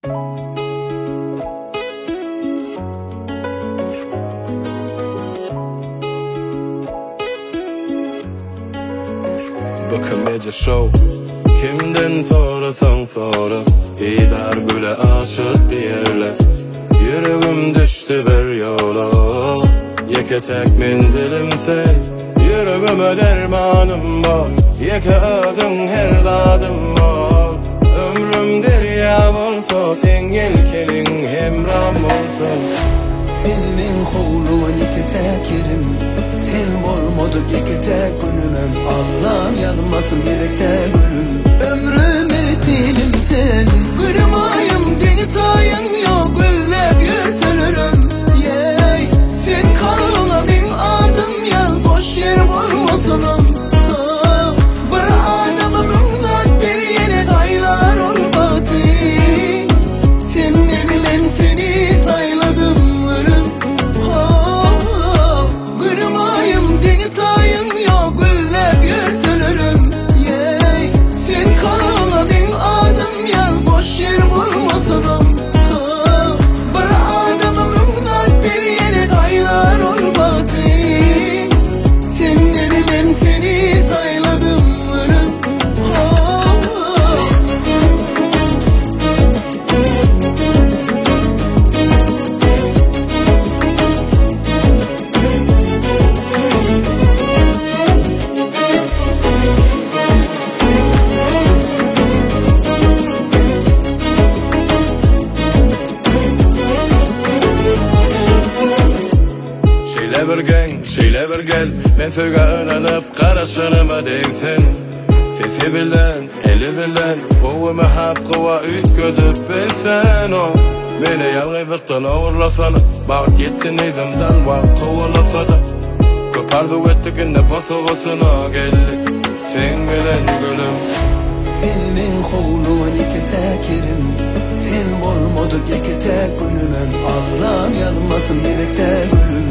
Bakın Mece Show. Kimden sorasan sora, Didar Gül'e aşık diyerler. Yüreğim düştü bir yola, yeke tek menzilimse. Yüreğime dermanım var, yeke özün her dadım var. Ömrüm derya olsa, sen yelkenin hemram olsun. Sen men hovluğun iki tekerim, sen bolmadık iki tek gönlüm. Allah'ım yazmasın gerekte gönlüm. Ömrüm eritilim sen, gülüm ayım deni tayın yok. Güllep yüzülürüm, yey. Sen kalına bin adım yal, boş yer bolmasınım. Bir adamım zat bir yere saylar ol batı. Sen beni ben seni sayladım. Şeyle bir gel, men söge önanıp karışınıma değsin. Sesi bilen, eli bilen, boğumu haskıva ütködüp bilsen o. Beni yalgızlıktan uğurlasana, bağıt yetsin izimden vak kovalasa da. Köpardı ettikinde basıgısına geldik, sen bilen gülüm. Sen men hovluğun iki tekerim, sen bolmadık iki tek gönlüm. Allah'ım yazmasın gerekte gönlüm.